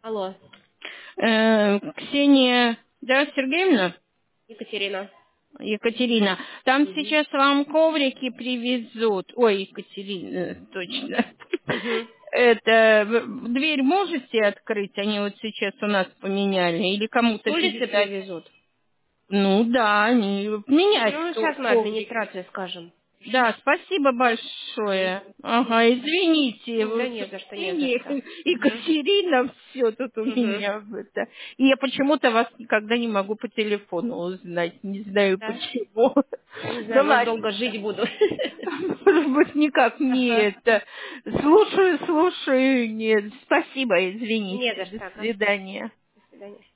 Алло. Ксения, да, Сергеевна? Екатерина. Екатерина, там сейчас вам коврики привезут. Ой, Екатерина, точно. Угу. Это, дверь можете открыть? Они вот сейчас у нас поменяли. Или С кому-то улицы передать? привезут. Ну да, они менять Ну, сейчас мы коврики. администрации скажем. Да, спасибо большое. Ага, извините, Да вот не за что, не за что. Угу. Екатерина, все тут у Угу. меня в это. И я почему-то вас никогда не могу по телефону узнать, не знаю Да? почему. Не Да знаю, может, ладно, долго жить буду. может быть, никак не Ага. это. Слушаю, нет. Спасибо, Не извините. за До что, ага. свидания. До свидания.